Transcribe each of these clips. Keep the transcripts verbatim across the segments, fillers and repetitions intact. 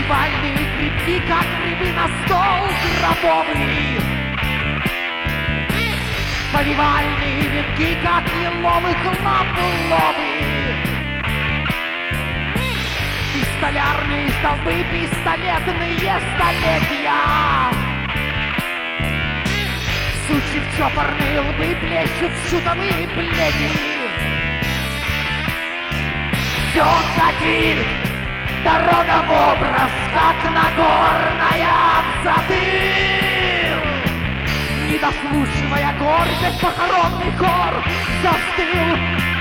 Фестивальные грибки, как грибы на стол гробовый. Повивальные венки, как еловых лапуловы. Пистолярные столбы, пистолетные столетия. Сучьи чопорные лбы плещут шутовые плети. Все катит, дорога в образ, как Нагорная взадыл. Не дослушивая гордость, похоронный хор застыл.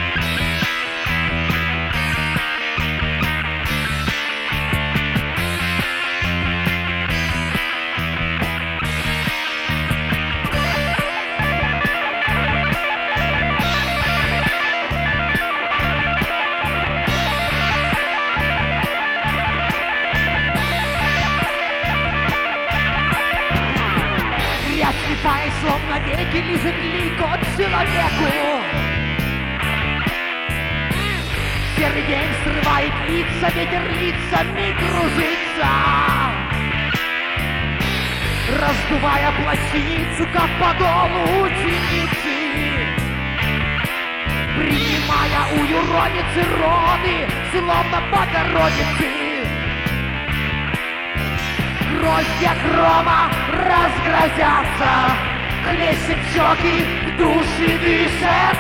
Слепая, словно веки, лежит лик от человеку. Серый день срывает лица, ветер лицами кружится, раздувая плащаницу, как подолу ученицы. Принимая у юродицы роды, словно Богородицы. Гроздья грома разгрозятся, хлещет щеки, в души дышат.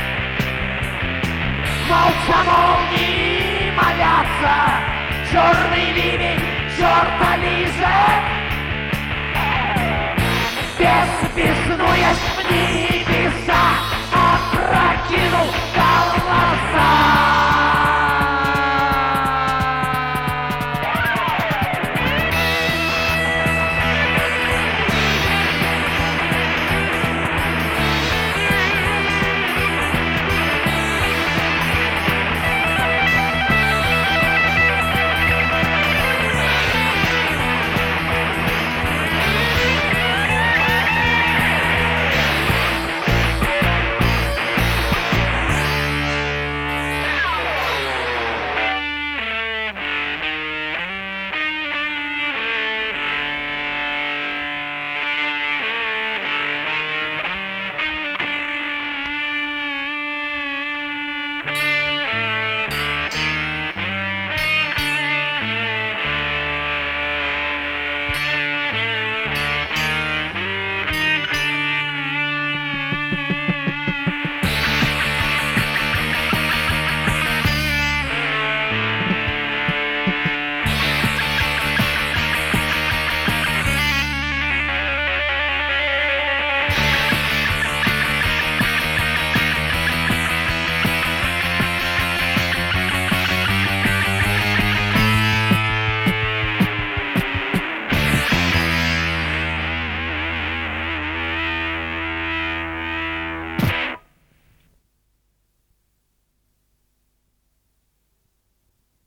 Молча молнии молятся, черный ливень черта лижет. Бес беснуясь вниз,